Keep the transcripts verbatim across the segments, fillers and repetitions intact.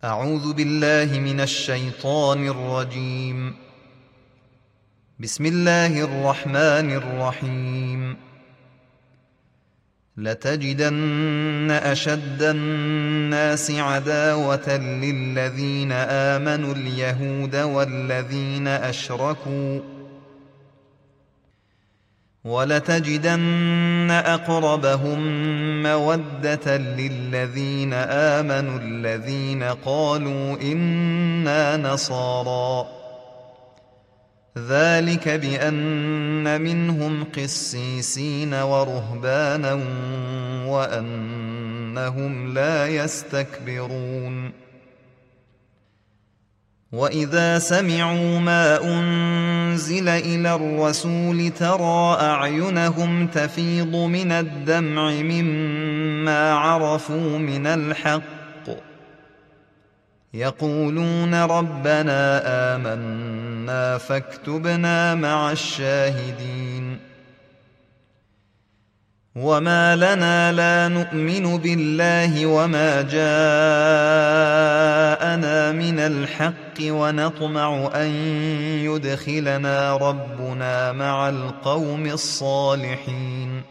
أعوذ بالله من الشيطان الرجيم. بسم الله الرحمن الرحيم. لتجدن أشد الناس عداوة للذين آمنوا اليهود والذين أشركوا، ولتجدن أقربهم مودة للذين آمنوا الذين قالوا إنا نصارى، ذلك بأن منهم قسيسين ورهبانا وأنهم لا يستكبرون. وإذا سمعوا ما أنزل إلى الرسول ترى أعينهم تفيض من الدمع مما عرفوا من الحق، يقولون ربنا آمنا فاكتبنا مع الشاهدين. وما لنا لا نؤمن بالله وما جاءنا من الحق ونطمع أن يدخلنا ربنا مع القوم الصالحين،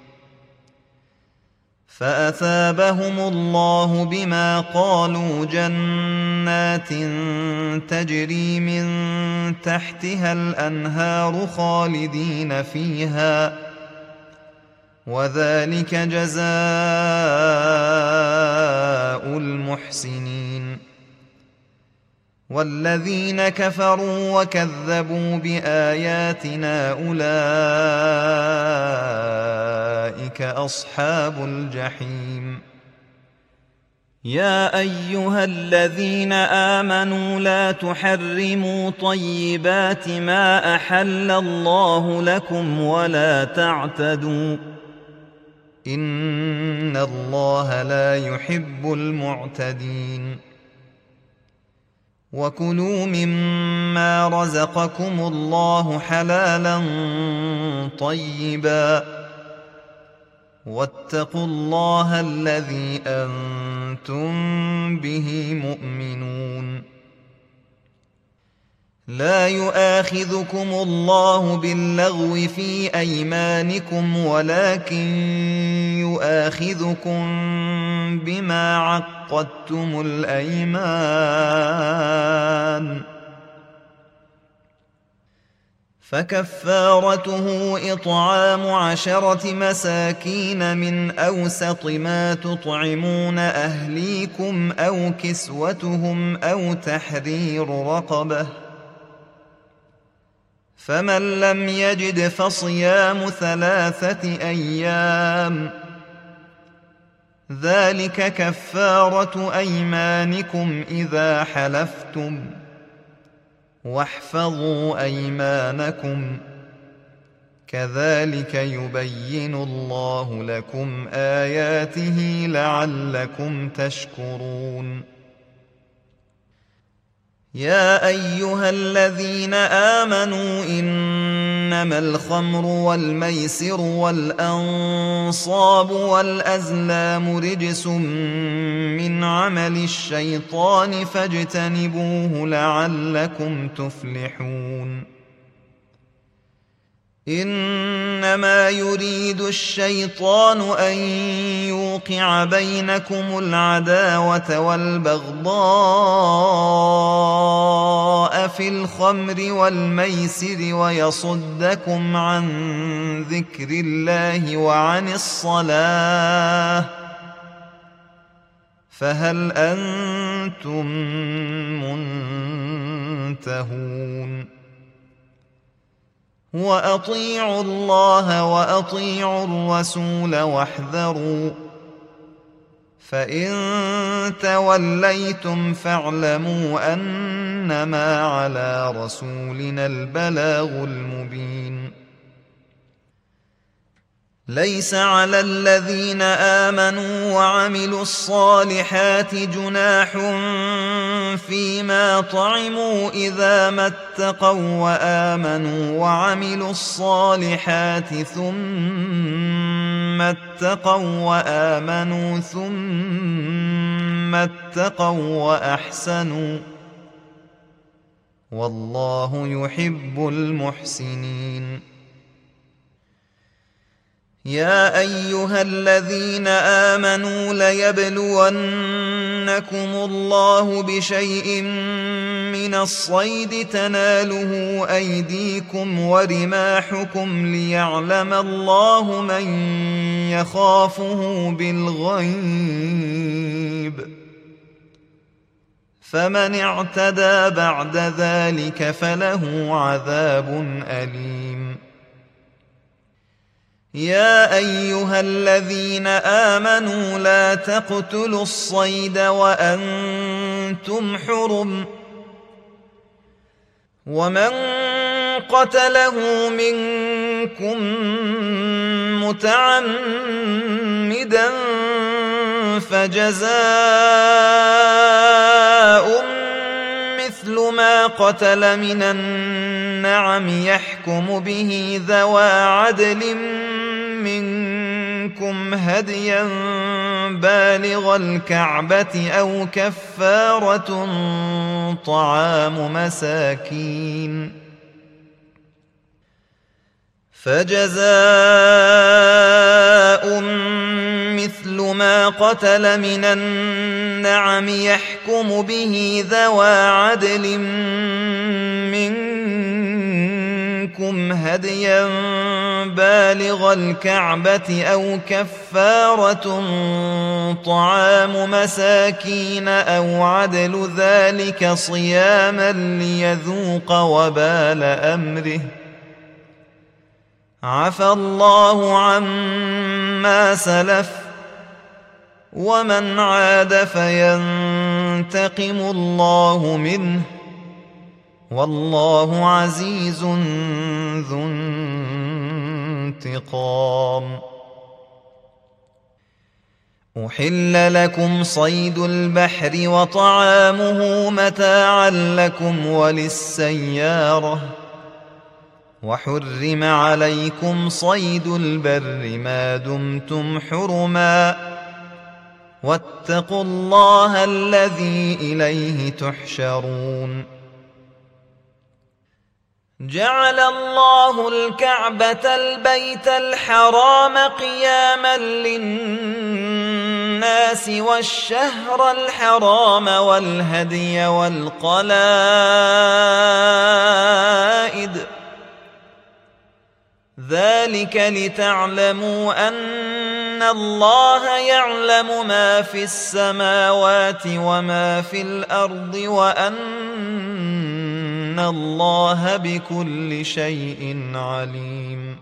فأثابهم الله بما قالوا جنات تجري من تحتها الأنهار خالدين فيها، وذلك جزاء المحسنين. والذين كفروا وكذبوا بآياتنا أولئك أصحاب الجحيم. يا أيها الذين آمنوا لا تحرموا طيبات ما أحل الله لكم ولا تعتدوا، إن الله لا يحب المعتدين. وكلوا مما رزقكم الله حلالا طيبا، واتقوا الله الذي أنتم به مؤمنون. لا يؤاخذكم الله باللغو في أيمانكم ولكن يؤاخذكم بما عقدتم الأيمان، فكفارته إطعام عشرة مساكين من أوسط ما تطعمون أهليكم أو كسوتهم أو تحرير رقبة، فمن لم يجد فصيام ثلاثة أيام، ذلك كفارة أيمانكم إذا حلفتم، واحفظوا أيمانكم، كذلك يبين الله لكم آياته لعلكم تشكرون. يا أيها الذين آمنوا إنما الخمر والميسر والأنصاب والأزلام رجس من عمل الشيطان فاجتنبوه لعلكم تفلحون. إنما يريد الشيطان أن يوقع بينكم العداوة والبغضاء في الخمر والميسر ويصدكم عن ذكر الله وعن الصلاة، فهل أنتم منتهون؟ وأطيعوا الله وأطيعوا الرسول واحذروا، فإن توليتم فاعلموا أنما على رسولنا البلاغ المبين. ليس على الذين آمنوا وعملوا الصالحات جناح فيما طعموا إذا ما اتقوا وآمنوا وعملوا الصالحات ثم اتقوا وآمنوا ثم اتقوا وأحسنوا والله يحب المحسنين. يا أيها الذين آمنوا ليبلونكم الله بشيء من الصيد تناله أيديكم ورماحكم ليعلم الله من يخافه بالغيب، فمن اعتدى بعد ذلك فله عذاب أليم. يا أيها الذين آمنوا لا تقتلوا الصيد وأنتم حرم، ومن قتله منكم متعمدا فجزاء مثل ما قتل من النعم يحكم به ذوى عدل منكم هديا بالغ الكعبة أو كفارة طعام مساكين، فجزاء مثل ما قتل من النعم يحكم به ذوى عدل منكم هديا بالغ الكعبة أو كفارة طعام مساكين أو عدل ذلك صياما ليذوق وبال أمره، عفى الله عما سلف ومن عاد فينتقم الله منه والله عزيز ذو انتقام. أحل لكم صيد البحر وطعامه متاعا لكم وللسيارة، وحرم عليكم صيد البر ما دمتم حرما، واتقوا الله الذي إليه تحشرون. جعل الله الكعبة البيت الحرام قياما للناس والشهر الحرام والهدي والقلائد، ذلك لتعلموا أن الله يعلم ما في السماوات وما في الأرض وأن الله بكل شيء عليم.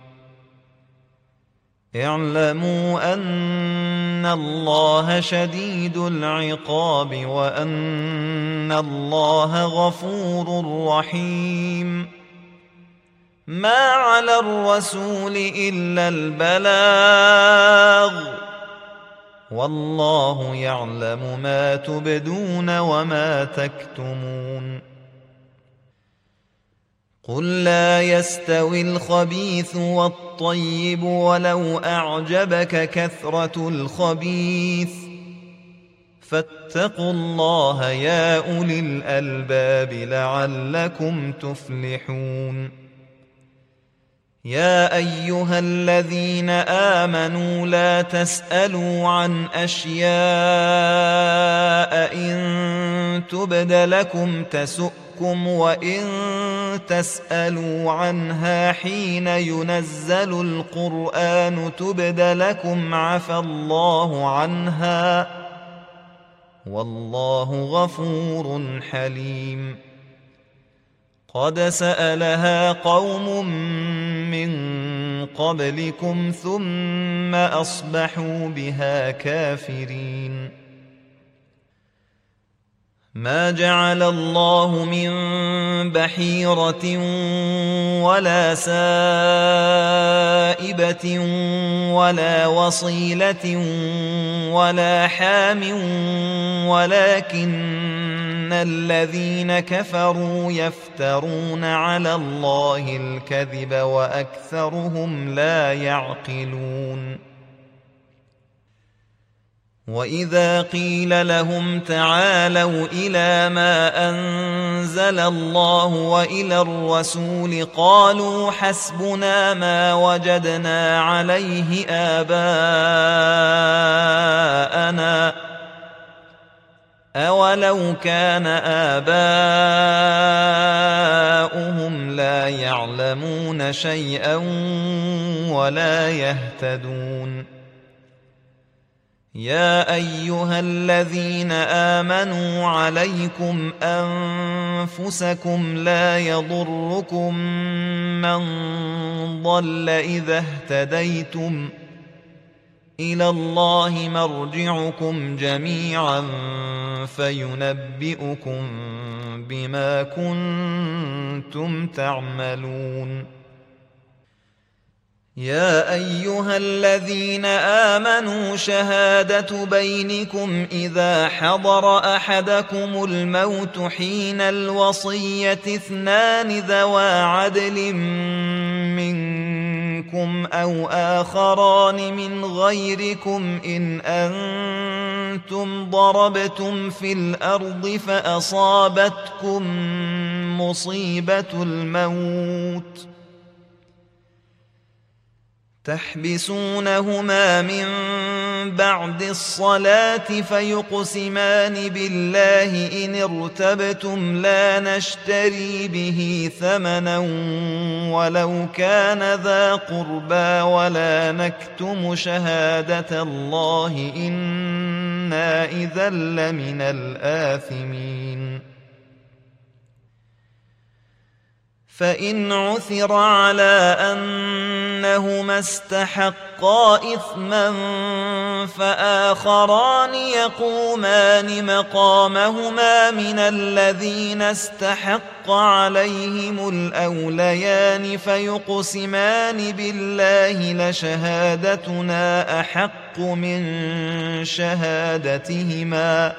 اعلموا أن الله شديد العقاب وأن الله غفور رحيم. ما على الرسول إلا البلاغ، والله يعلم ما تبدون وما تكتمون. قل لا يستوي الخبيث والطيب ولو أعجبك كثرة الخبيث، فاتقوا الله يا أولي الألباب لعلكم تفلحون. يا أيها الذين آمنوا لا تسألوا عن أشياء إن تبد لكم تسؤكم وإن تسألوا عنها حين ينزل القرآن تبد لكم عفى الله عنها والله غفور حليم. قد سألها قوم من قبلكم ثم أصبحوا بها كافرين. ما جعل الله من بحيرة ولا سائبة ولا وصيلة ولا حام ولكن الذين كفروا يفترون على الله الكذب وأكثرهم لا يعقلون. وإذا قيل لهم تعالوا إلى ما أنزل الله وإلى الرسول قالوا حسبنا ما وجدنا عليه آباءنا أولو كان آباؤهم لا يعلمون شيئا ولا يهتدون يا أيها الذين آمنوا عليكم أنفسكم لا يضركم من ضل إذا اهتديتم إلى الله مرجعكم جميعا فينبئكم بما كنتم تعملون يا أيها الذين آمنوا شهادة بينكم إذا حضر أحدكم الموت حين الوصية اثنان ذوى عدل منكم أو آخران من غيركم إن أنتم ضربتم في الأرض فأصابتكم مصيبة الموت تحبسونهما من بعد الصلاة فيقسمان بالله إن ارتبتم لا نشتري به ثمنا ولو كان ذا قربى ولا نكتم شهادة الله إنا إذا لمن الآثمين فإن عثر على أنهما استحقا إثما فآخران يقومان مقامهما من الذين استحق عليهم الأوليان فيقسمان بالله لشهادتنا أحق من شهادتهما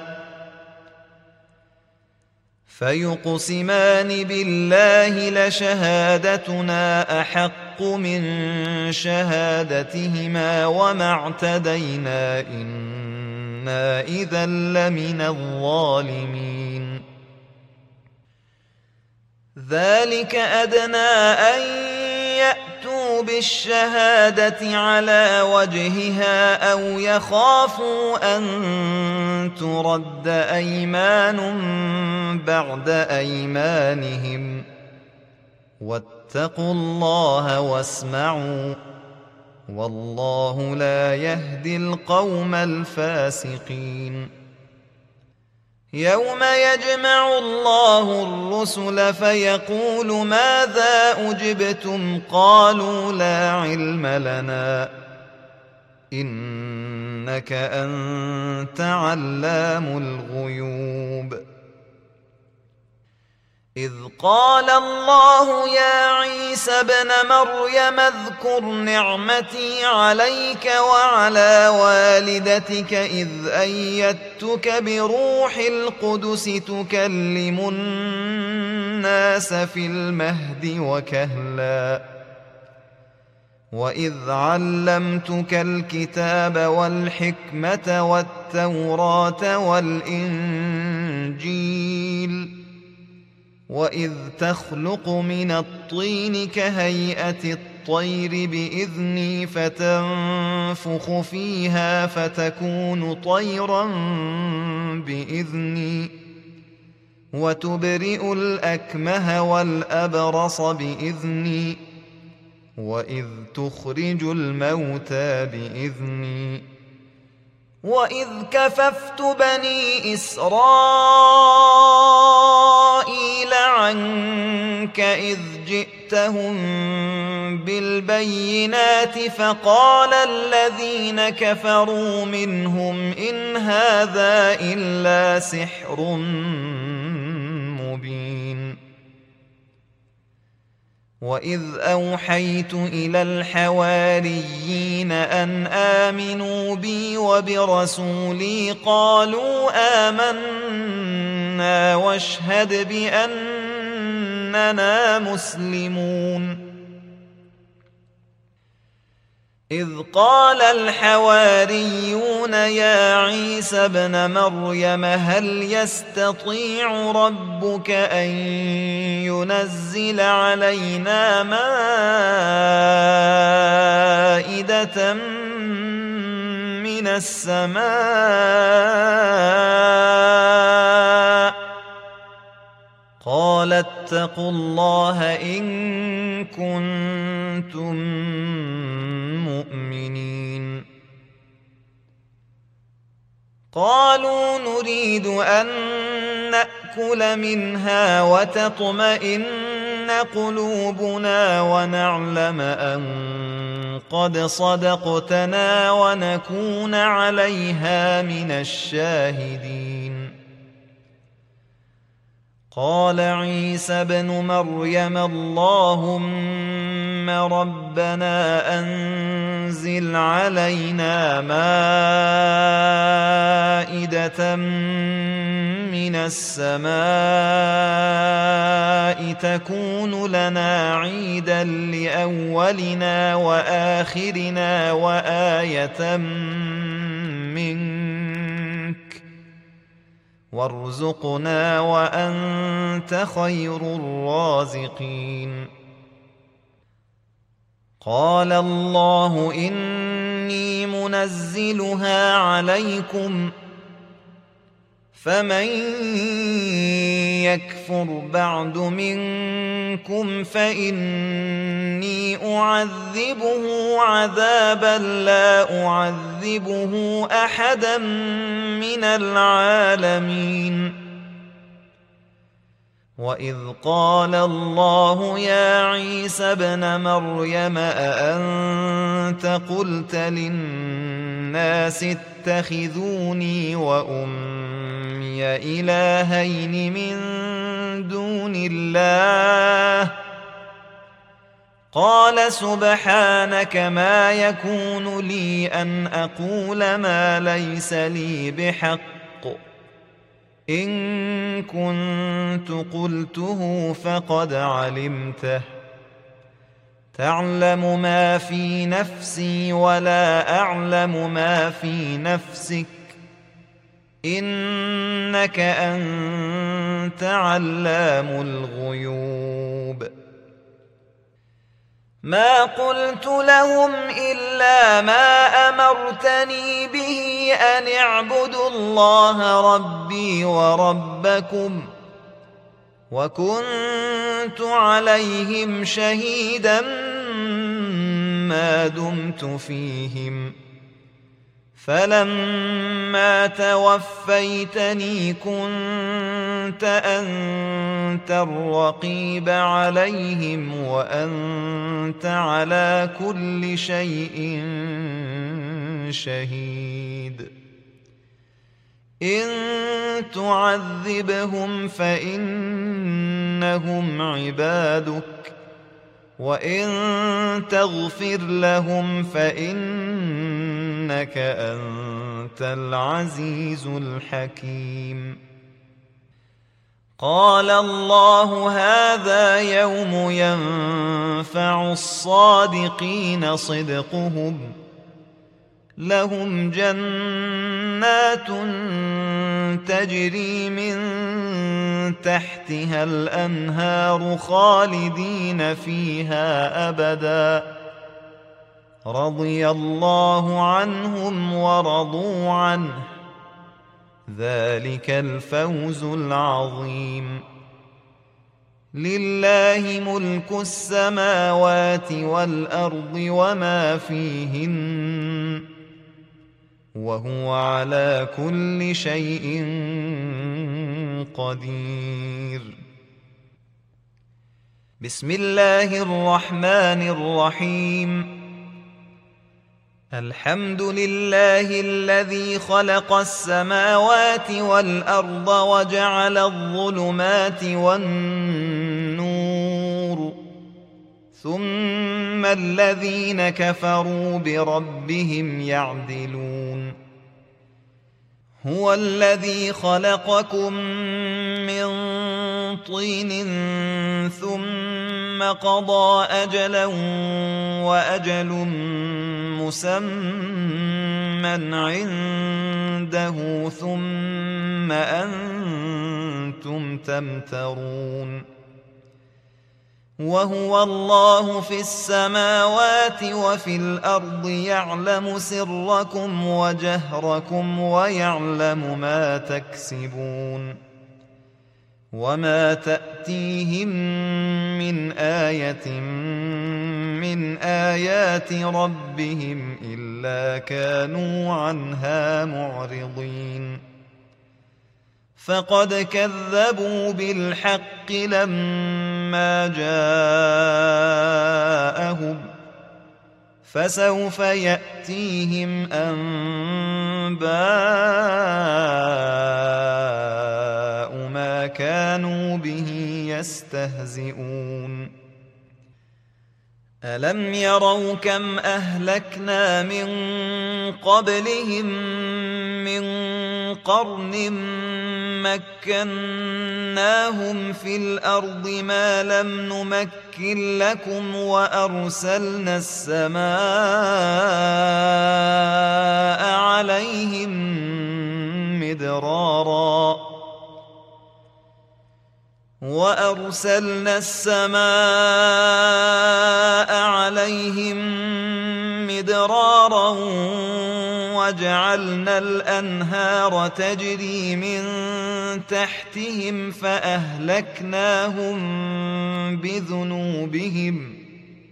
فيقسمان بالله لشهادتنا أحق من شهادتهما وما اعتدينا إنا إذا لمن الظالمين ذلك أدنى أن يأتوا بالشهادة على وجهها أو يخافوا أن ترد أيمان بعد أيمانهم واتقوا الله واسمعوا والله لا يهدي القوم الفاسقين يوم يجمع الله الرسل فيقول ماذا أجبتم قالوا لا علم لنا إنك أنت علام الغيوب إذ قال الله يا عيسى ابن مريم اذكر نعمتي عليك وعلى والدتك إذ أيدتك بروح القدس تكلم الناس في المهد وكهلا وإذ علمتك الكتاب والحكمة والتوراة والإنجيل وإذ تخلق من الطين كهيئة الطير بإذني فتنفخ فيها فتكون طيرا بإذني وتبرئ الأكمه والأبرص بإذني وإذ تخرج الموتى بإذني وإذ كففت بني إسرائيل عنك إذ جئتهم بالبينات فقال الذين كفروا منهم إن هذا إلا سحر مبين وإذ أوحيت إلى الحواريين أن آمنوا بي وبرسولي قالوا آمنا واشهد بأننا مسلمون إذ قال الحواريون يا عيسى ابن مريم هل يستطيع ربك أن ينزل علينا مائدة من السماء قال اتقوا الله إن كنتم مؤمنين قالوا نريد أن نأكل منها وتطمئن قلوبنا ونعلم أن قد صدقتنا ونكون عليها من الشاهدين قال عيسى ابن مريم اللهم ربنا أنزل علينا مائدة من السماء تكون لنا عيدا لأولنا وآخرنا وآية منك وارزقنا وأنت خير الرازقين قال الله إني منزلها عليكم فمن يكفر بعد منكم فإني أعذبه عذابا لا أعذبه أحدا من العالمين وإذ قال الله يا عيسى ابن مريم أأنت قلت للناس اتخذوني وأمي إلهين من دون الله قال سبحانك ما يكون لي أن أقول ما ليس لي بحق إن كنت قلته فقد علمته تعلم ما في نفسي ولا أعلم ما في نفسك إنك أنت علام الغيوب ما قلت لهم إلا ما أمرتني به أن اعبدوا الله ربي وربكم وكنت عليهم شهيدا ما دمت فيهم فلما توفيتني كنت أنت الرقيب عليهم وأنت على كل شيء شهيد إن تعذبهم فإنهم عبادك وإن تغفر لهم فإنك أنت العزيز الحكيم قال الله هذا يوم ينفع الصادقين صدقهم لهم جنات تجري من تحتها الأنهار خالدين فيها أبدا رضي الله عنهم ورضوا عنه ذلك الفوز العظيم لله ملك السماوات والأرض وما فيهن وهو على كل شيء قدير بسم الله الرحمن الرحيم الحمد لله الذي خلق السماوات والأرض وجعل الظلمات والنور ثم الذين كفروا بربهم يعدلون هو الذي خلقكم من طين ثم قضى أجلا وأجل مسمى عنده ثم أنتم تمترون وهو الله في السماوات وفي الأرض يعلم سركم وجهركم ويعلم ما تكسبون وما تأتيهم من آية من آيات ربهم إلا كانوا عنها معرضين فقد كذبوا بالحق لما جاءهم فسوف يأتيهم أنباء ما كانوا به يستهزئون ألم يروا كم أهلكنا من قبلهم من قرن مكناهم في الأرض ما لم نمكن لكم وأرسلنا السماء عليهم مدرارا وأرسلنا السماء عليهم مدرارا وجعلنا الأنهار تجري من تحتهم فأهلكناهم بذنوبهم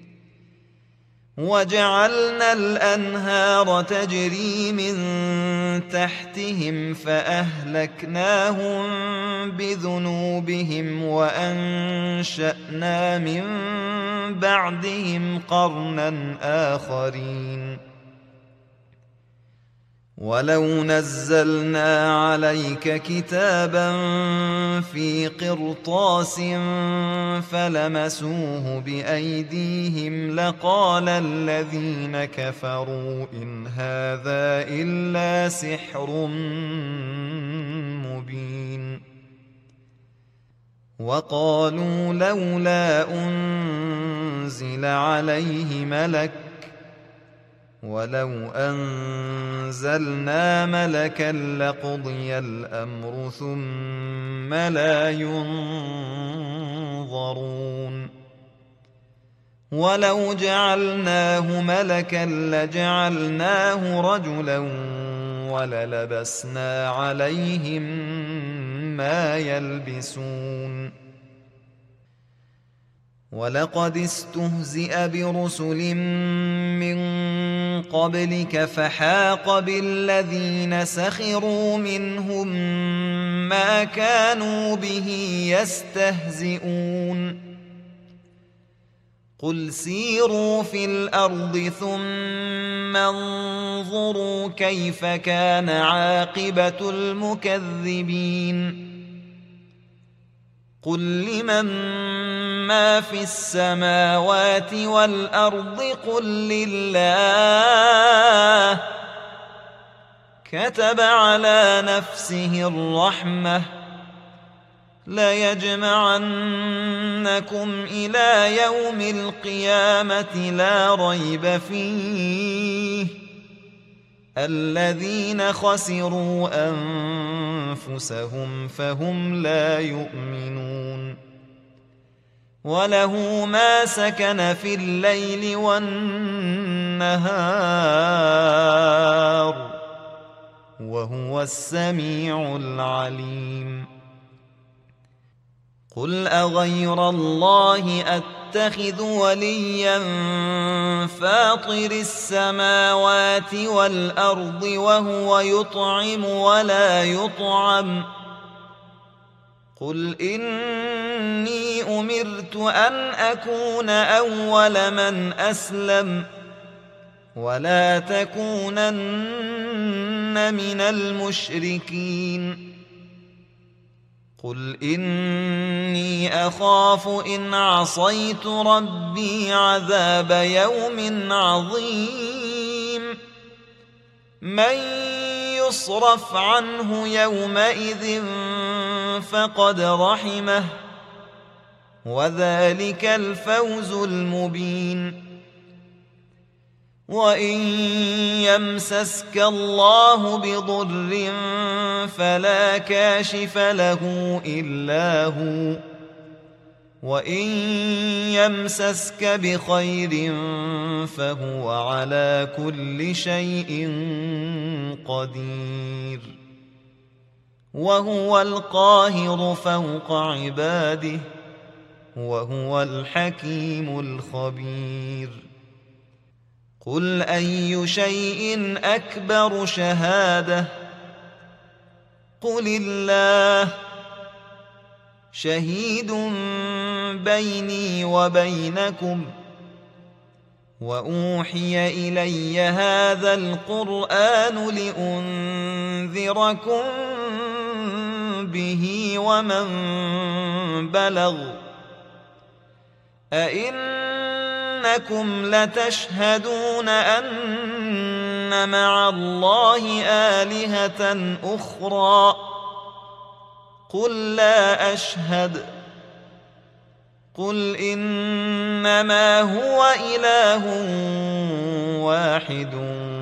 وجعلنا الأنهار تجري من تحتهم فأهلكناهم بذنوبهم وأنشأنا من بعدهم قرنا آخرين ولو نزلنا عليك كتابا في قرطاس فلمسوه بأيديهم لقال الذين كفروا إن هذا إلا سحر مبين وقالوا لولا أنزل عليه ملك ولو أنزلنا ملكا لقضي الأمر ثم لا ينظرون ولو جعلناه ملكا لجعلناه رجلا وللبسنا عليهم ما يلبسون ولقد استهزئ برسل من قبلك فحاق بالذين سخروا منهم ما كانوا به يستهزئون قل سيروا في الأرض ثم انظروا كيف كان عاقبة المكذبين قل لمن ما في السماوات والأرض قل لله كتب على نفسه الرحمة ليجمعنكم إلى يوم القيامة لا ريب فيه الذين خسروا أنفسهم فهم لا يؤمنون وله ما سكن في الليل والنهار وهو السميع العليم قل أغير الله أتخذ وليا فاطر السماوات والأرض وهو يطعم ولا يطعم قل إني أمرت أن أكون أول من أسلم ولا تكونن من المشركين قل إني أخاف إن عصيت ربي عذاب يوم عظيم من يصرف عنه يومئذ فقد رحمه وذلك الفوز المبين. وإن يمسسك الله بضر فلا كاشف له إلا هو وإن يمسسك بخير فهو على كل شيء قدير وهو القاهر فوق عباده وهو الحكيم الخبير. قل أي شيء أكبر شهادة قل الله شهيد بيني وبينكم وأوحي إلي هذا القرآن لأنذركم به ومن بلغ أئنكم لتشهدون أن مع الله آلهة أخرى قل لا أشهد قل إنما هو إله واحد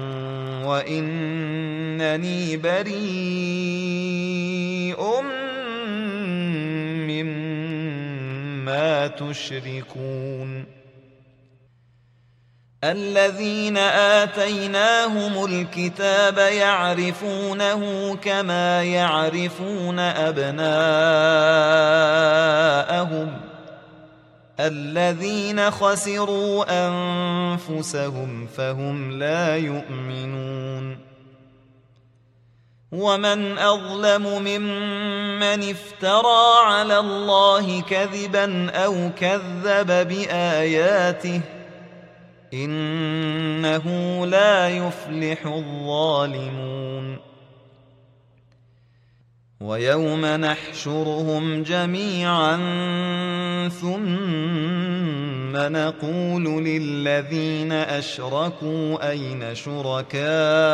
وإنني بريء مما تشركون. الذين آتيناهم الكتاب يعرفونه كما يعرفون أبناءهم الذين خسروا أنفسهم فهم لا يؤمنون. ومن أظلم ممن افترى على الله كذبا أو كذب بآياته إنه لا يفلح الظالمون. ويوم نحشرهم جميعا ثم نقول للذين أشركوا أين شركاؤكم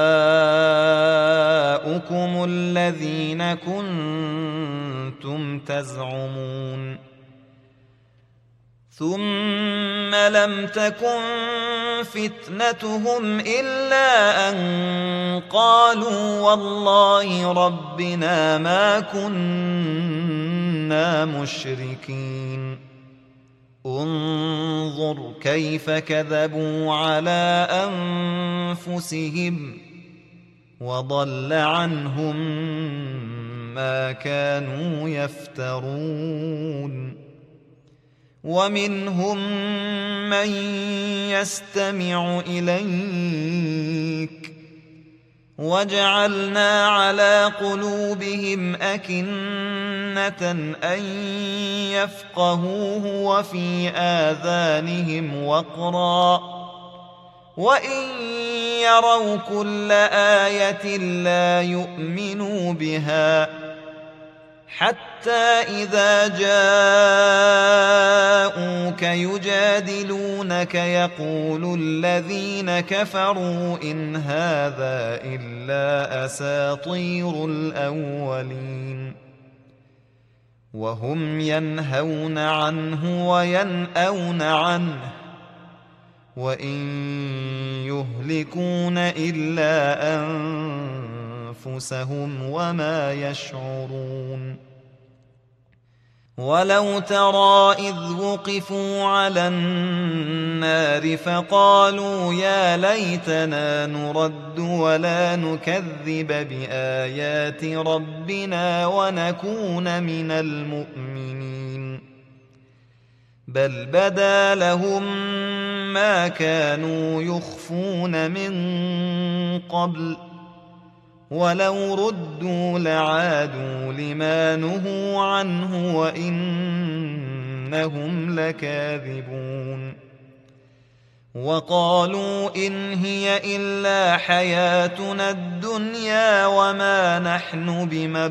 الذين كنتم تزعمون ثم لم تكن فتنتهم إلا أن قالوا والله ربنا ما كنا مشركين. انظر كيف كذبوا على أنفسهم وضل عنهم ما كانوا يفترون. ومنهم من يستمع إليك وجعلنا على قلوبهم أكنة أن يفقهوه وفي آذانهم وقرا وإن يروا كل آية لا يؤمنوا بها حتى إذا جاءوك يجادلونك يقول الذين كفروا إن هذا إلا أساطير الأولين وهم ينهون عنه وينأون عنه وإن يهلكون إلا أنفسهم وما يشعرون. ولو ترى إذ وقفوا على النار فقالوا يا ليتنا نرد ولا نكذب بآيات ربنا ونكون من المؤمنين بل بدا لهم ما كانوا يخفون من قبل ولو ردوا لعادوا لما نهوا عنه وإنهم لكاذبون. وقالوا إن هي إلا حياتنا الدنيا وما نحن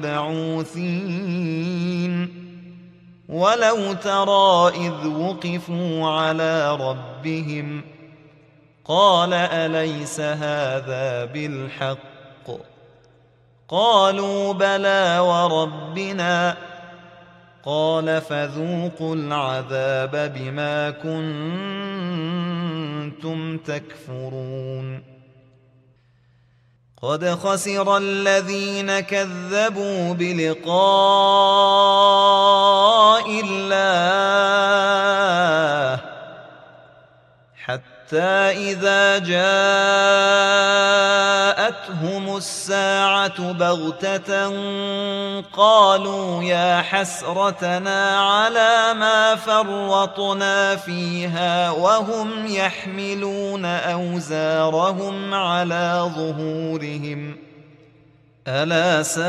بمبعوثين. ولو ترى إذ وقفوا على ربهم قال أليس هذا بالحق قالوا بلى وربنا قال فذوقوا العذاب بما كنتم تكفرون قد خسر الذين كذبوا بلقاء الله حتى إذا جاءتهم الساعة بغتة قالوا يا حسرتنا على ما فرطنا فيها وهم يحملون أوزارهم على ظهورهم ألا ساء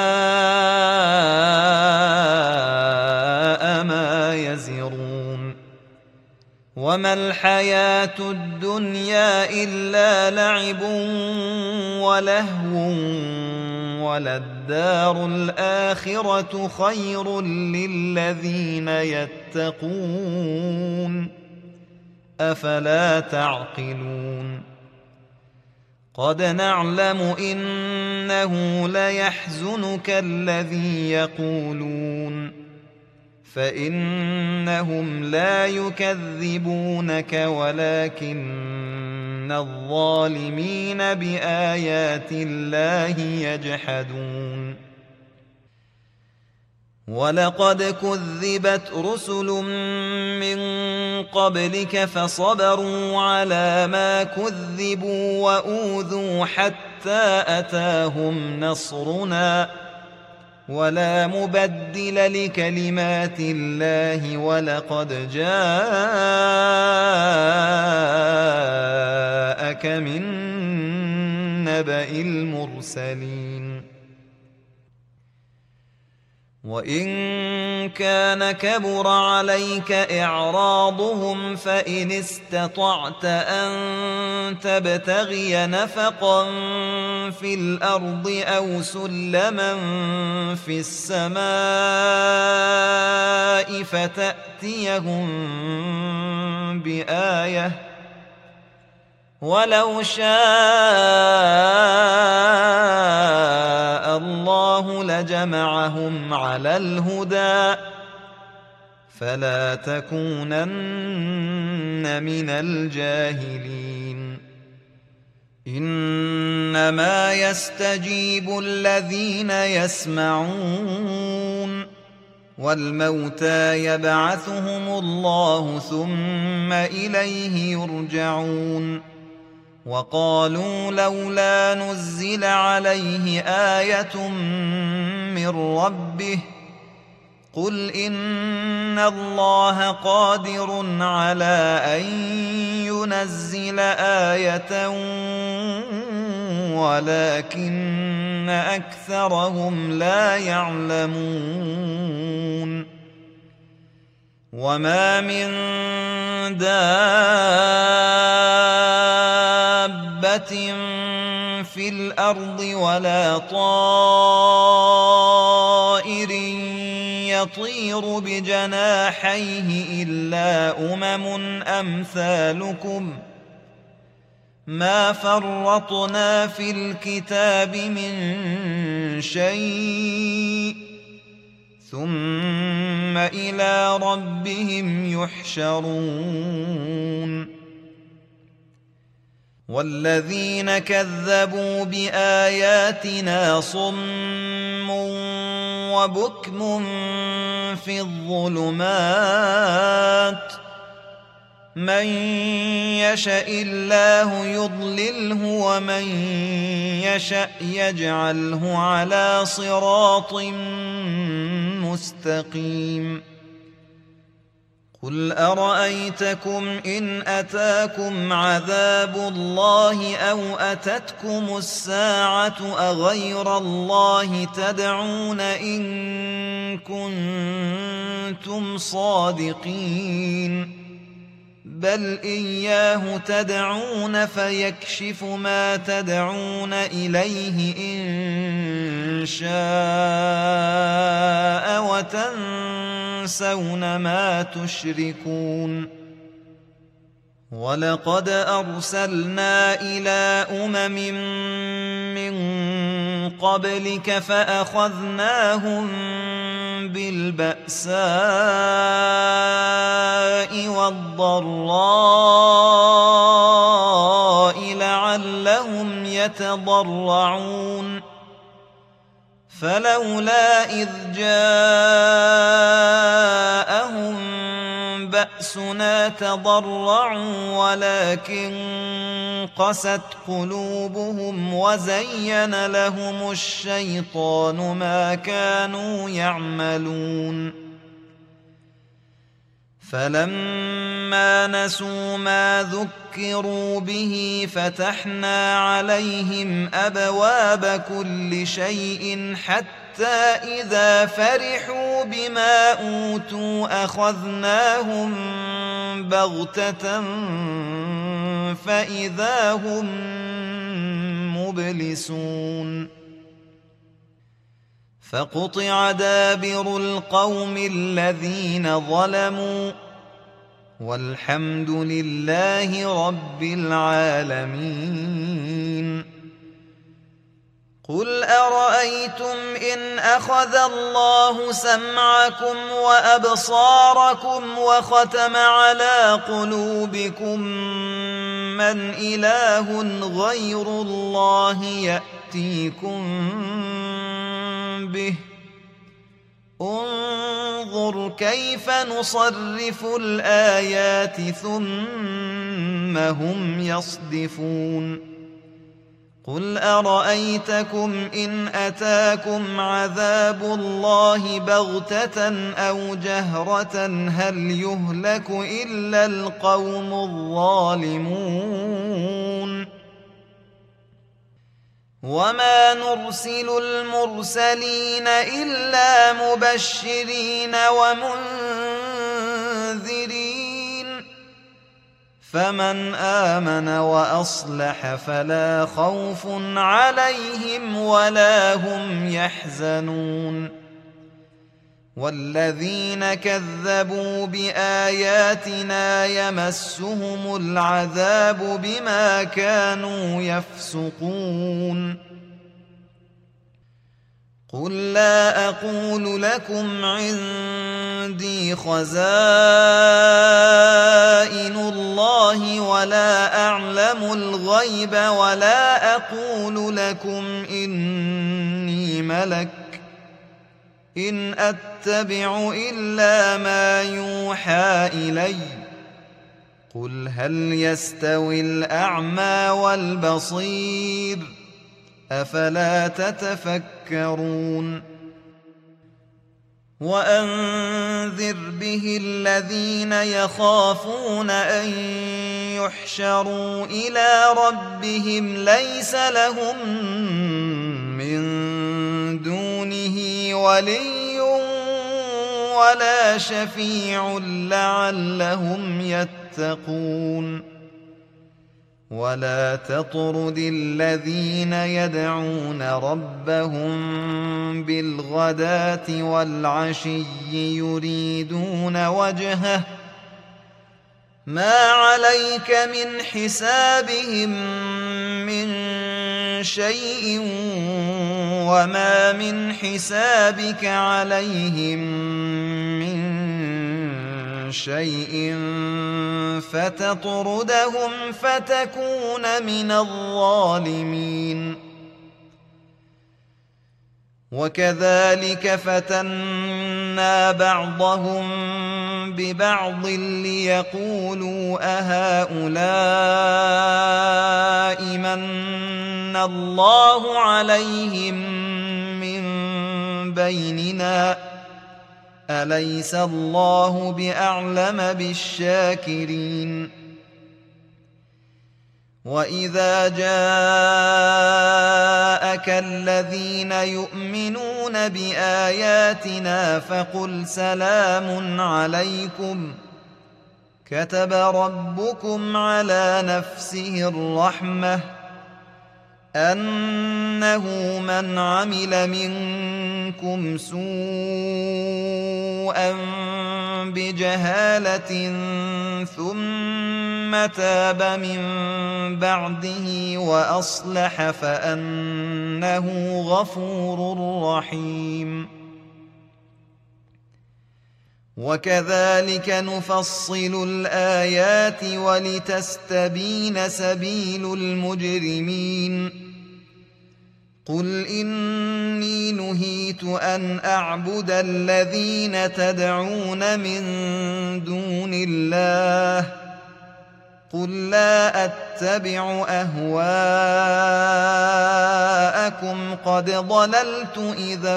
ما يزرون وما الحياة الدنيا إلا لعب ولهو وللدار الآخرة خير للذين يتقون أفلا تعقلون قد نعلم إنه ليحزنك الذي يقولون فإنهم لا يكذبونك ولكن الظالمين بآيات الله يجحدون ولقد كذبت رسل من قبلك فصبروا على ما كذبوا وأوذوا حتى أتاهم نصرنا ولا مبدل لكلمات الله ولقد جاءك من نبأ المرسلين وإن كان كبر عليك إعراضهم فإن استطعت أن تبتغي نفقا في الأرض أو سلما في السماء فتأتيهم بآية ولو شاء الله لجمعهم على الهدى فلا تكونن من الجاهلين إنما يستجيب الذين يسمعون والموتى يبعثهم الله ثم إليه يرجعون وقالوا لولا نزل عليه آية من ربه قل إن الله قادر على أن ينزل آية ولكن أكثرهم لا يعلمون وما من دابة في الأرض ولا طائر يطير بجناحيه إلا أمم أمثالكم ما فرطنا في الكتاب من شيء ثم إلى ربهم يحشرون والذين كذبوا بآياتنا صم وبكم في الظلمات من يشاء الله يضلله ومن يشاء يجعله على صراط مستقيم قل أرأيتكم إن أتاكم عذاب الله أو أتتكم الساعة أغير الله تدعون إن كنتم صادقين بل إياه تدعون فيكشف ما تدعون إليه إن شاء وتنسون ما تشركون ولقد أرسلنا إلى أمم من قبلك فأخذناهم بالبأساء والضراء لعلهم يتضرعون فلولا إذ جاءهم بأسنا تضرعوا ولكن قست قلوبهم وزين لهم الشيطان ما كانوا يعملون فلما نسوا ما ذكروا به فتحنا عليهم أبواب كل شيء حتى إذا فرحوا بما أوتوا أخذناهم بغتة فإذا هم مبلسون فقطع دابر القوم الذين ظلموا والحمد لله رب العالمين قل أرأيتم إن أخذ الله سمعكم وأبصاركم وختم على قلوبكم من إله غير الله يأتيكم به انظر كيف نصرف الآيات ثم هم يصدفون قل أرأيتكم إن أتاكم عذاب الله بغتة أو جهرة هل يهلك إلا القوم الظالمون وما نرسل المرسلين إلا مبشرين ومنذرين فمن آمن وأصلح فلا خوف عليهم ولا هم يحزنون والذين كذبوا بآياتنا يمسهم العذاب بما كانوا يفسقون قل لا أقول لكم عندي خزائن الله ولا أعلم الغيب ولا أقول لكم إني ملك إن أتبع إلا ما يوحى إلي قل هل يستوي الأعمى والبصير أفلا تتفكرون وأنذر به الذين يخافون أن يحشروا إلى ربهم ليس لهم من دونه ولي ولا شفيع لعلهم يتقون ولا تطرد الذين يدعون ربهم بالغداة والعشي يريدون وجهه ما عليك من حسابهم من شيء وما من حسابك عليهم من شيء فتطردهم فتكون من الظالمين وكذلك فتنا بعضهم ببعض ليقولوا أهؤلاء من الله عليهم من بيننا أليس الله بأعلم بالشاكرين وإذا جاءك الذين يؤمنون بآياتنا فقل سلام عليكم كتب ربكم على نفسه الرحمة أنه من عمل منكم سوءا بجهالة ثم تاب من بعده وأصلح فأنه غفور رحيم. وكذلك نفصل الآيات ولتستبين سبيل المجرمين. قل إني نهيت أن أعبد الذين تدعون من دون الله قل لا أتبع أهواءكم قد ضللت إذا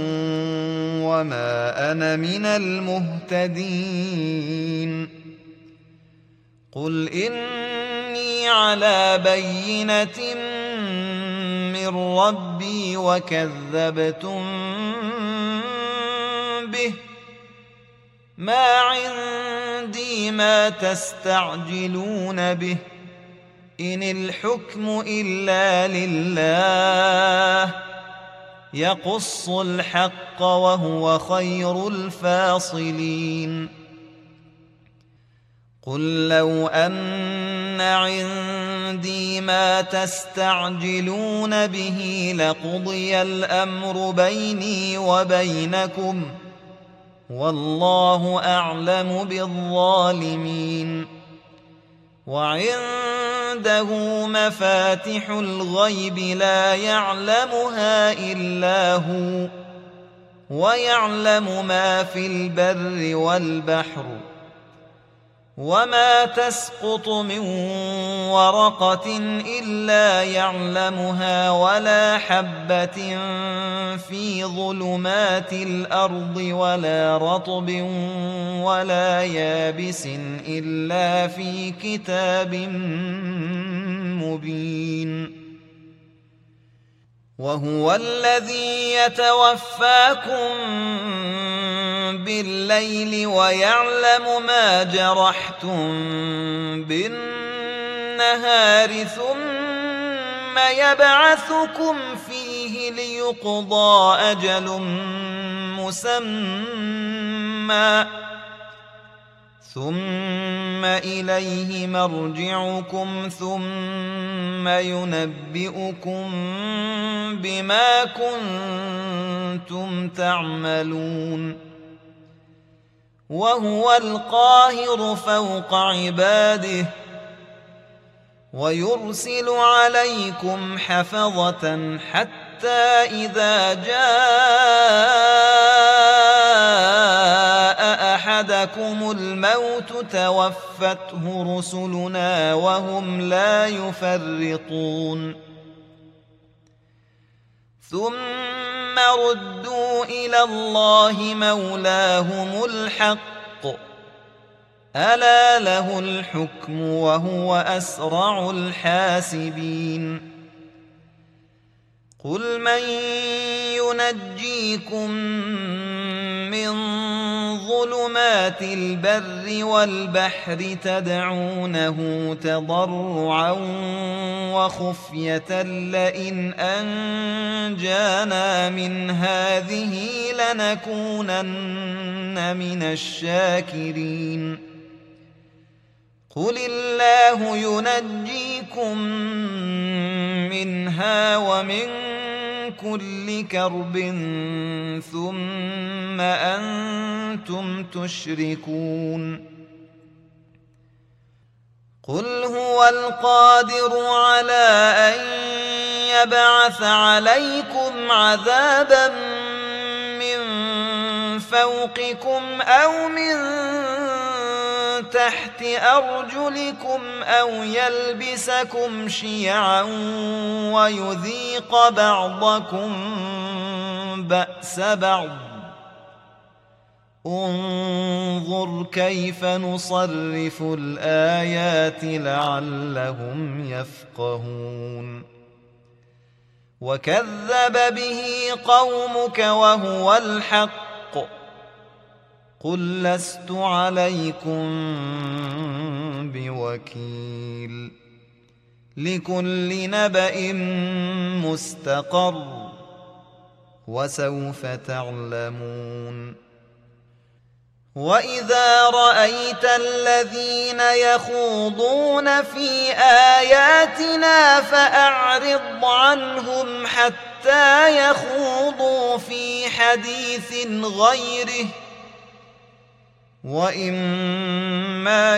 وما أنا من المهتدين. قل إني على بينة من ربي وكذبتم به ما عندي ما تستعجلون به إن الحكم إلا لله يقص الحق وهو خير الفاصلين. قل لو أن عندي ما تستعجلون به لقضي الأمر بيني وبينكم والله أعلم بالظالمين. وعنده مفاتح الغيب لا يعلمها إلا هو ويعلم ما في البر والبحر وما تسقط من ورقة إلا يعلمها ولا حبة في ظلمات الأرض ولا رطب ولا يابس إلا في كتاب مبين. وهو الذي يتوفاكم بالليل ويعلم ما جرحتم بالنهار ثم يبعثكم فيه ليقضى أجل مسمى ثم إليه مرجعكم ثم ينبئكم بما كنتم تعملون. وهو القاهر فوق عباده ويرسل عليكم حفظة حتى إذا جاء أحدكم الموت توفته رسلنا وهم لا يفرطون ثم ردوا إلى الله مولاهم الحق ألا له الحكم وهو أسرع الحاسبين. قل من ينجيكم من ظلمات البر والبحر تدعونه تضرعا وخفية لئن أنجانا من هذه لنكونن من الشاكرين. قل الله ينجيكم منها ومن كل كرب ثم أنتم تشركون. قل هو القادر على أن يبعث عليكم عذابا من فوقكم أو من تحت أرجلكم أو يلبسكم شيعا ويذيق بعضكم بأس بعض انظر كيف نصرف الآيات لعلهم يفقهون. وكذب به قومك وهو الحق قل لست عليكم بوكيل لكل نبأ مستقر وسوف تعلمون. وإذا رأيت الذين يخوضون في آياتنا فأعرض عنهم حتى يخوضوا في حديث غيره، وإما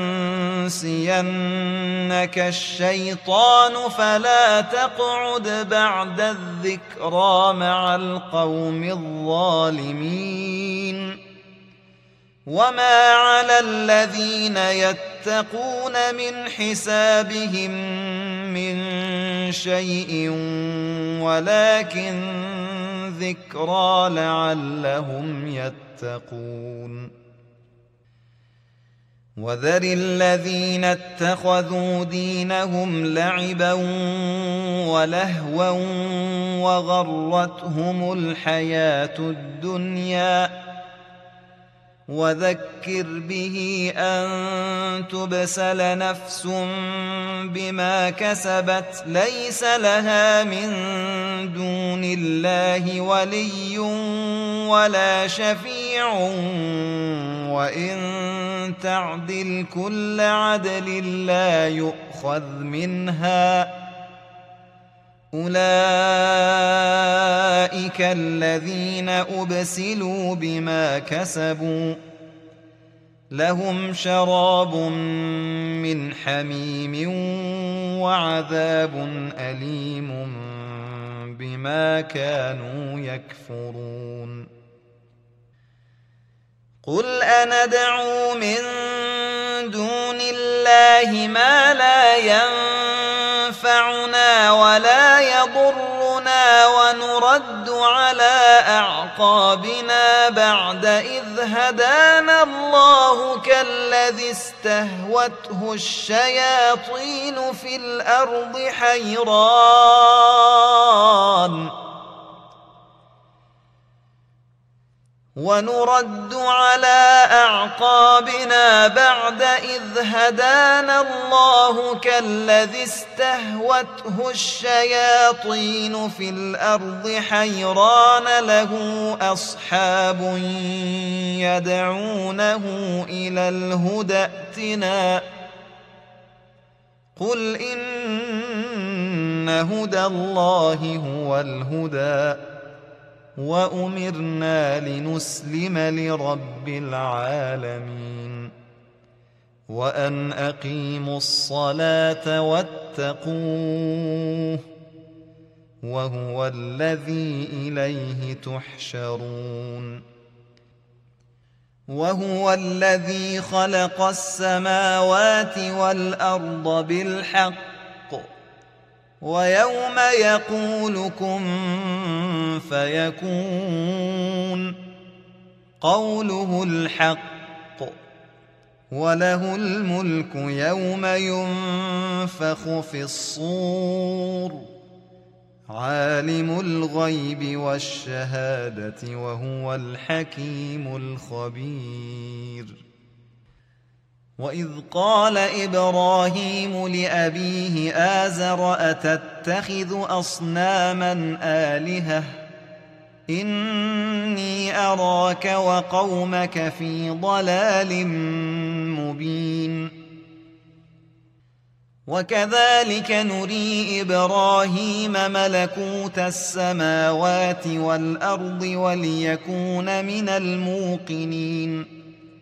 ينسينك الشيطان فلا تقعد بعد الذكرى مع القوم الظالمين. وما على الذين يتقون من حسابهم من شيء ولكن ذكرى لعلهم يتقون. وذر الذين اتخذوا دينهم لعبا ولهوا وغرتهم الحياة الدنيا، وذكر به أن تبسل نفس بما كسبت ليس لها من دون الله ولي ولا شفيع، وإن تعدل كل عدل لا يؤخذ منها. أولئك الذين أبسلوا بما كسبوا لهم شراب من حميم وعذاب أليم بما كانوا يكفرون. قل أندعو من دون الله ما لا ينفعنا ولا يضرنا ونرد على أعقابنا بعد إذ هدانا الله كالذي استهوته الشياطين في الأرض حيران ونرد على أعقابنا بعد إذ هدانا الله كالذي استهوته الشياطين في الأرض حيران له أصحاب يدعونه إلى الهدى ائتنا. قل إن هدى الله هو الهدى وأمرنا لنسلم لرب العالمين وأن أقيموا الصلاة واتقوه وهو الذي إليه تحشرون. وهو الذي خلق السماوات والأرض بالحق ويوم يقول كن فيكون قوله الحق وله الملك يوم ينفخ في الصور عالم الغيب والشهادة وهو الحكيم الخبير. وإذ قال إبراهيم لأبيه آزر أتتخذ أصناما آلهة إني أراك وقومك في ضلال مبين. وكذلك نري إبراهيم ملكوت السماوات والأرض وليكون من الموقنين.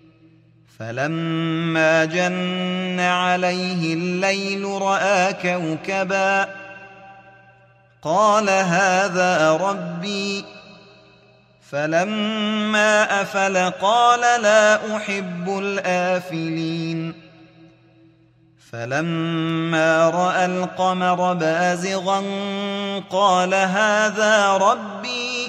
فلما جن عليه الليل رأى كوكبا قال هذا ربي فلما أفل قال لا أحب الآفلين. فلما رأى القمر بازغا قال هذا ربي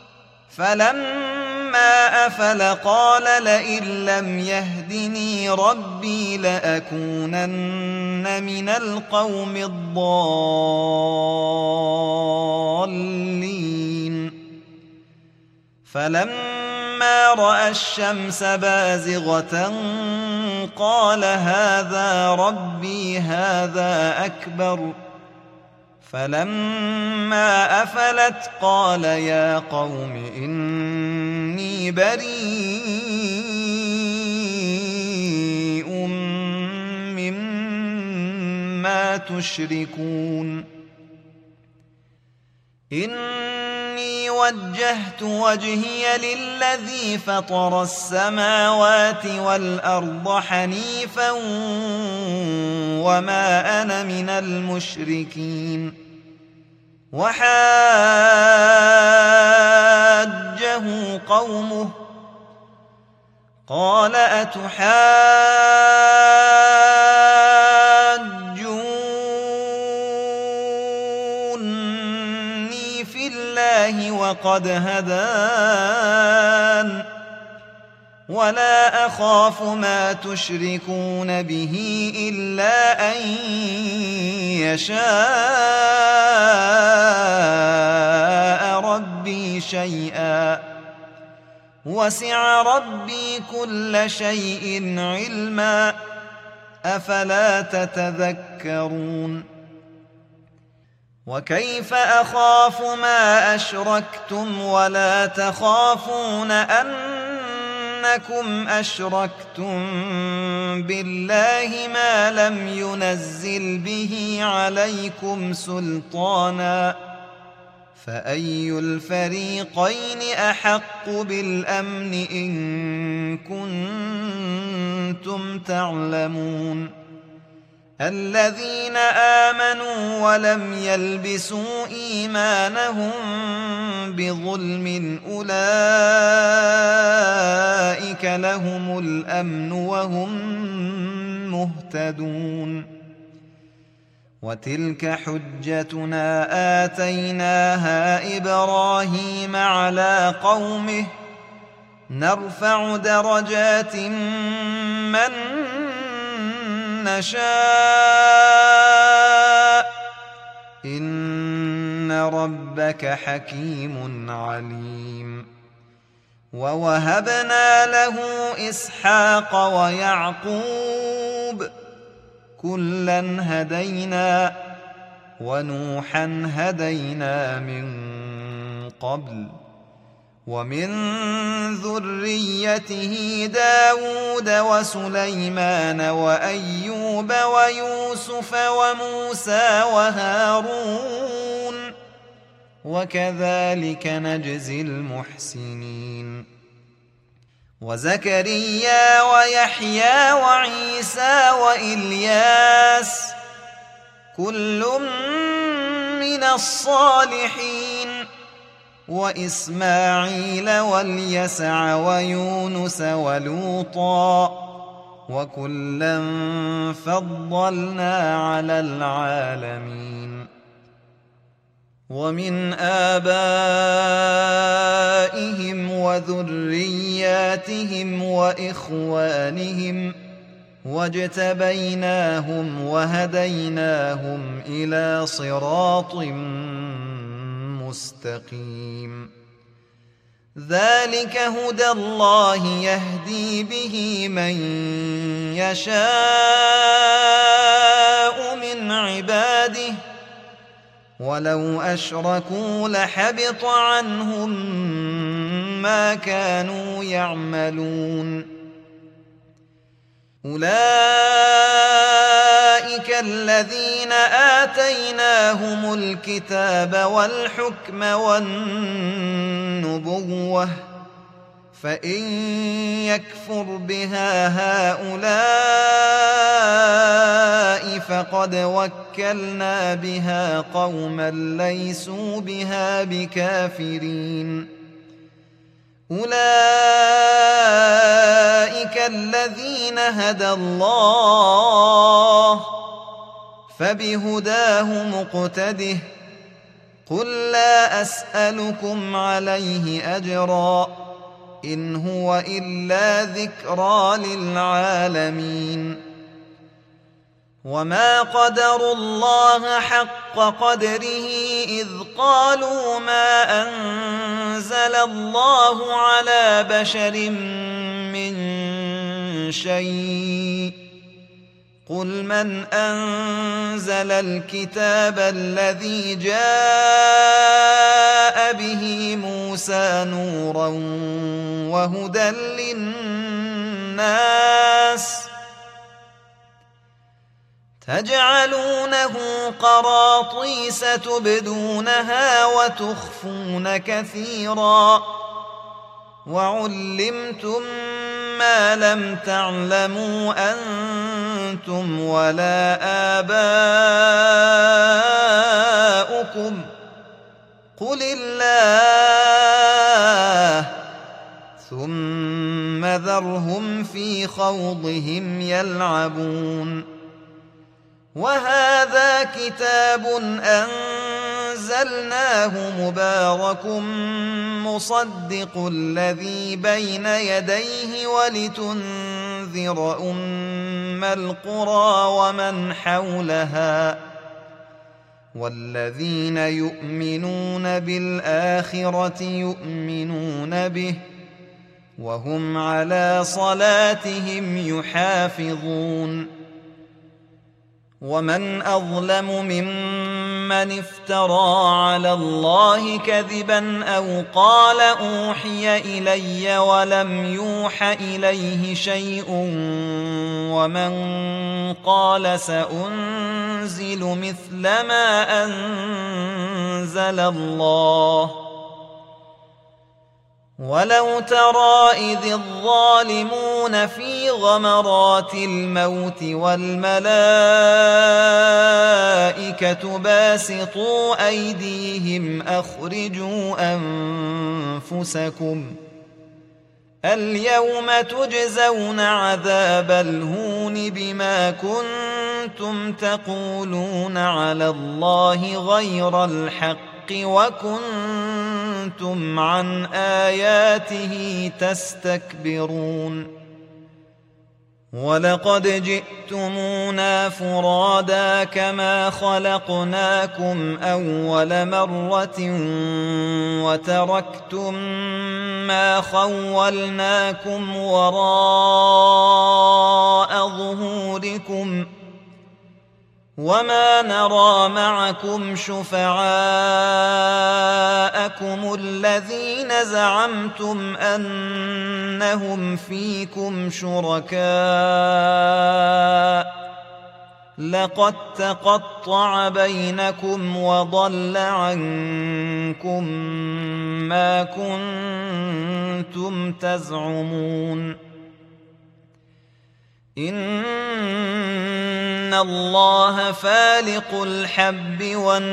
فلما أفل قال لئن لم يهدني ربي لأكونن من القوم الضالين. فلما رأى الشمس بازغة قال هذا ربي هذا أكبر. فلما أفلت قال يا قوم إني بريء تشركون إني وجهت وجهي للذي فطر السماوات والأرض حنيفا وما أنا من المشركين وحاجه قومه قال أتحاجوني في الله وقد هدان ولا أخاف ما تشركون به إلا أن يشاء ربي شيئا وسع ربي كل شيء علما أفلا تتذكرون وكيف أخاف ما أشركتم ولا تخافون أنكم أشركتم بالله ما لم ينزل به عليكم سلطانا فأي الفريقين أحق بالأمن إن كنتم تعلمون الذين آمنوا ولم يلبسوا إيمانهم بظلم أولئك لهم الأمن وهم مهتدون وتلك حجتنا آتيناها إبراهيم على قومه نرفع درجات من نشاء إن ربك حكيم عليم ووهبنا له إسحاق ويعقوب كلا هدينا ونوحا هدينا من قبل ومن ذريته داود وسليمان وأيوب ويوسف وموسى وهارون وكذلك نجزي المحسنين وزكريا ويحيى وعيسى وإلياس كل من الصالحين وإسماعيل واليسع ويونس ولوطا وكلا فضلنا على العالمين ومن آبائهم وذرياتهم وإخوانهم واجتبيناهم وهديناهم إلى صراط مستقيم ذلك هدى الله يهدي به من يشاء من عباده ولو أشركوا لحبط عنهم ما كانوا يعملون أولئك الذين آتيناهم الكتاب والحكم والنبوة فإن يكفر بها هؤلاء فقد وكلنا بها قوما ليسوا بها بكافرين أولئك الذين هدى الله فبهداه مقتده قل لا أسألكم عليه أجرا إن هو إلا ذكرى للعالمين وما قدروا الله حق قدره إذ قالوا ما أنزل الله على بشر من شيء قل من أنزل الكتاب الذي جاء به موسى نورا وهدى للناس تجعلونه قراطيس تبدونها وتخفون كثيرا وعلمتم ما لم تعلموا أنتم ولا آباؤكم قل الله ثم ذرهم في خوضهم يلعبون وهذا كتاب أنزلناه مبارك مصدق الذي بين يديه ولتنذر أم القرى ومن حولها والذين يؤمنون بالآخرة يؤمنون به وهم على صلاتهم يحافظون ومن أظلم ممن افترى على الله كذبا أو قال أوحي إلي ولم يوح إليه شيء ومن قال سأنزل مثل ما أنزل الله ولو ترى إذ الظالمون في غمرات الموت والملائكة باسطوا أيديهم أخرجوا أنفسكم اليوم تجزون عذاب الهون بما كنتم تقولون على الله غير الحق وكنتم عن آياته تستكبرون ولقد جئتمونا فرادا كما خلقناكم أول مرة وتركتم ما خولناكم وراء ظهوركم وما نرى معكم شفعاءكم الذين زعمتم أنهم فيكم شركاء لقد تقطع بينكم وضل عنكم ما كنتم تزعمون إن الله فالق الحب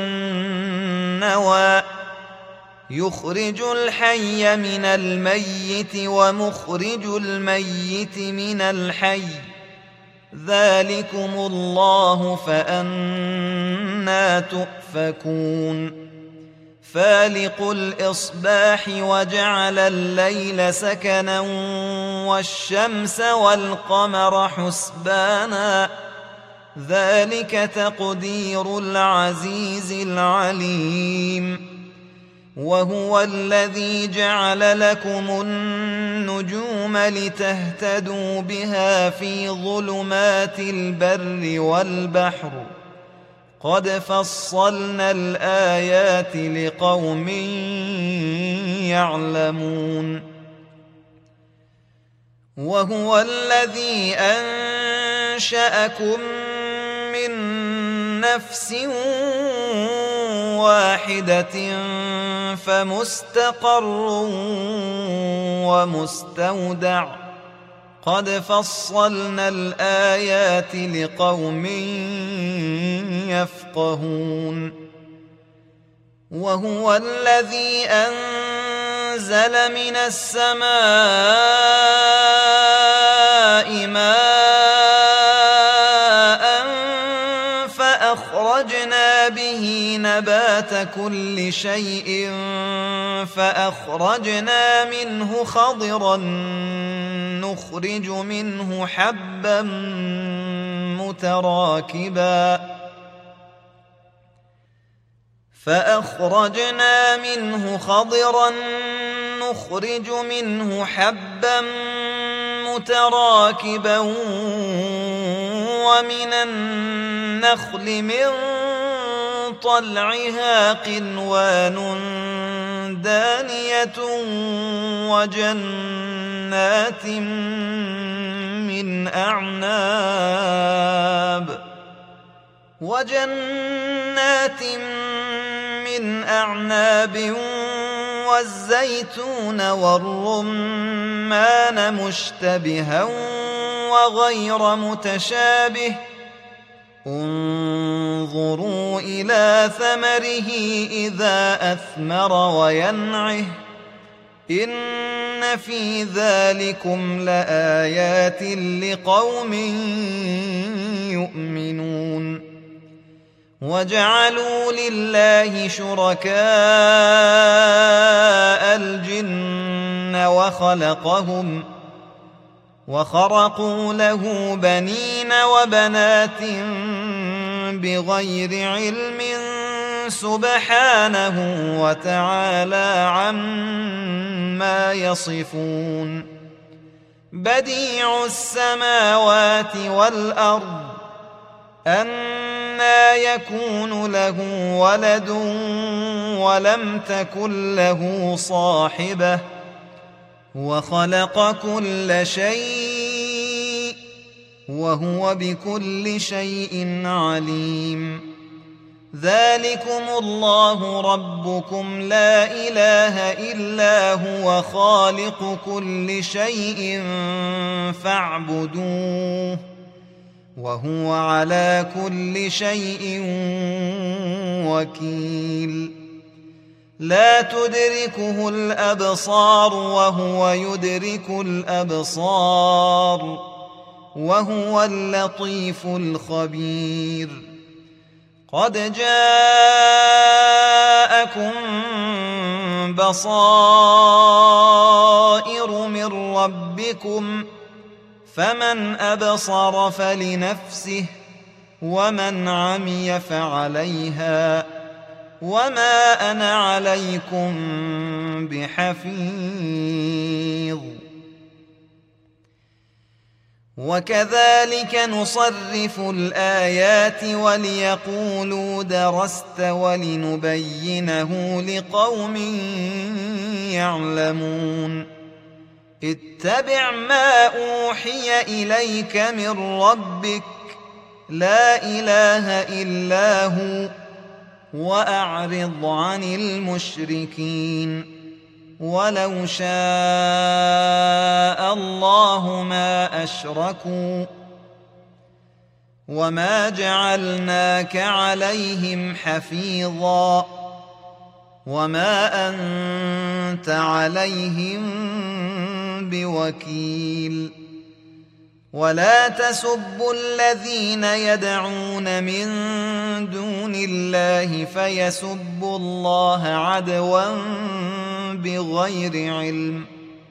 والنوى يخرج الحي من الميت ومخرج الميت من الحي ذلكم الله فأنى تؤفكون فالق الإصباح وجعل الليل سكنا والشمس والقمر حسبانا ذلك تقدير العزيز العليم وهو الذي جعل لكم النجوم لتهتدوا بها في ظلمات البر والبحر قد فصلنا الآيات لقوم يعلمون وهو الذي أنشأكم من نفس واحدة فمستقر ومستودع قد فصلنا الآيات لقوم يفقهون وهو الذي أنزل من السماء ماء فأخرجنا به نبات كل شيء فأخرجنا منه خضرا نخرج منه حبا متراكبا فأخرجنا منه خضرا نخرج منه حبا متراكبا ومن النخل من طلعها قنوان دانية وجنات من أعناب وجنات من أعناب والزيتون والرمان مشتبها وغير متشابه انظروا إلى ثمره إذا أثمر وينعه إن في ذلكم لآيات لقوم يؤمنون وجعلوا لله شركاء الجن وخلقهم وخرقوا له بنين وبنات بغير علم سبحانه وتعالى عما يصفون بديع السماوات والأرض أنى يكون له ولد ولم تكن له صاحبة وخلق كل شيء وهو بكل شيء عليم ذلكم الله ربكم لا إله إلا هو خالق كل شيء فاعبدوه وهو على كل شيء وكيل لا تدركه الأبصار وهو يدرك الأبصار وهو اللطيف الخبير قد جاءكم بصائر من ربكم فمن أبصر فلنفسه ومن عمي فعليها وما أنا عليكم بحفيظ وكذلك نصرف الآيات وليقولوا درست ولنبينه لقوم يعلمون اتبع ما أوحي إليك من ربك لا إله إلا هو وأعرض عن المشركين ولو شاء الله ما أشركوا وما جعلناك عليهم حفيظا وما أنت عليهم بوكيل ولا تسبوا الذين يدعون من دون الله فيسبوا الله عدوا بغير علم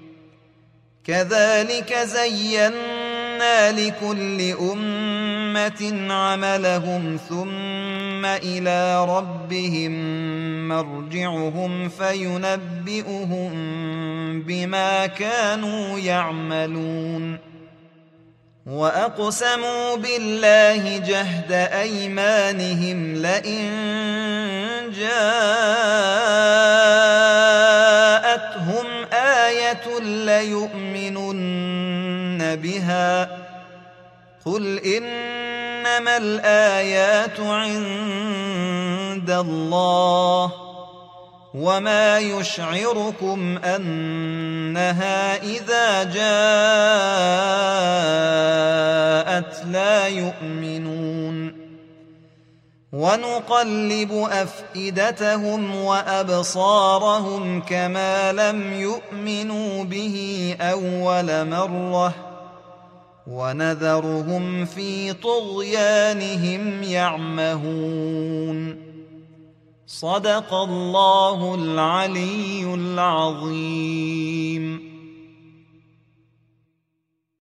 كذلك زينا لكل أمة عملهم ثم إلى ربهم مرجعهم فينبئهم بما كانوا يعملون وأقسموا بالله جهد أيمانهم لئن جاءتهم آية ليؤمنن بها قل إنما الآيات عند الله وما يشعركم أنها إذا جاءت لا يؤمنون ونقلب أفئدتهم وأبصارهم كما لم يؤمنوا به أول مرة ونذرهم في طغيانهم يعمهون صدق الله العلي العظيم.